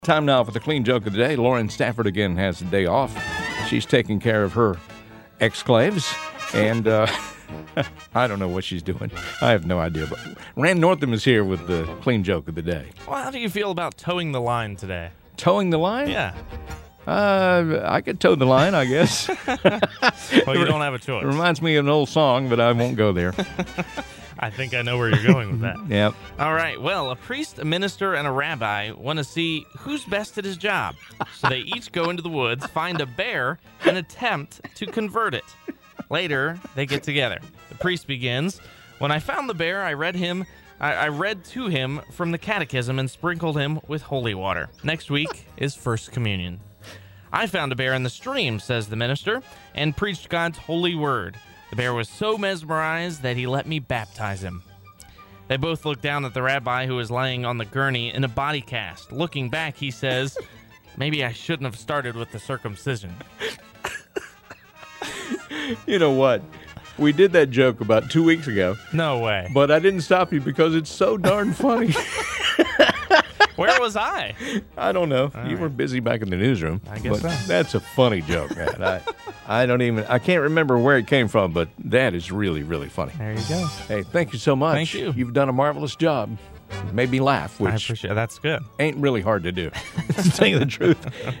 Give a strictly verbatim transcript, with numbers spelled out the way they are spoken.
Time now for the clean joke of the day. Lauren Stafford again has the day off. She's taking care of her exclaves, and uh, I don't know what she's doing. I have no idea. But Rand Northam is here with the clean joke of the day. Well, how do you feel about towing the line today? Towing the line? Yeah. Uh, I could toe the line, I guess. Well, you don't have a choice. It reminds me of an old song, but I won't go there. I think I know where you're going with that. Yep. All right. Well, a priest, a minister, and a rabbi want to see who's best at his job. So they each go into the woods, find a bear, and attempt to convert it. Later, they get together. The priest begins. When I found the bear, I read him. I, I read to him from the catechism and sprinkled him with holy water. Next week is First Communion. I found a bear in the stream, says the minister, and preached God's holy word. The bear was so mesmerized that he let me baptize him. They both look down at the rabbi who is laying on the gurney in a body cast. Looking back, he says, maybe I shouldn't have started with the circumcision. You know what? We did that joke about two weeks ago, No way. but I didn't stop you because it's so darn funny. Where was I? I don't know. All you right. were busy back in the newsroom. I guess but so. That's a funny joke, man. I, I don't even, I can't remember where it came from, but that is really, really funny. There you go. Hey, thank you so much. Thank you. You've done a marvelous job. Made me laugh, I which appreciate it. That's good. ain't really hard to do, to tell you the truth.